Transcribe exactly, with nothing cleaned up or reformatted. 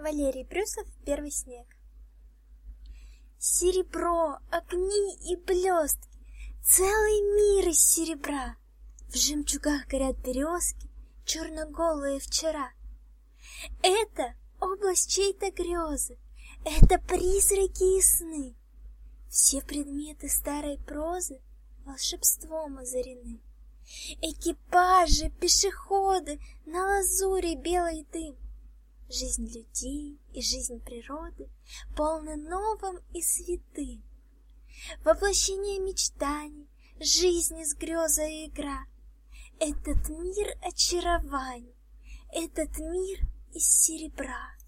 Валерий Брюсов «Первый снег». Серебро, огни и блестки, целый мир из серебра. В жемчугах горят березки, черноголые вчера. Это область чьей-то грезы, это призраки и сны. Все предметы старой прозы волшебством озарены. Экипажи, пешеходы, на лазуре белый дым. Жизнь людей и жизнь природы полны новым и святым. Воплощение мечтаний, жизни с грезой игра. Этот мир очарований, этот мир из серебра.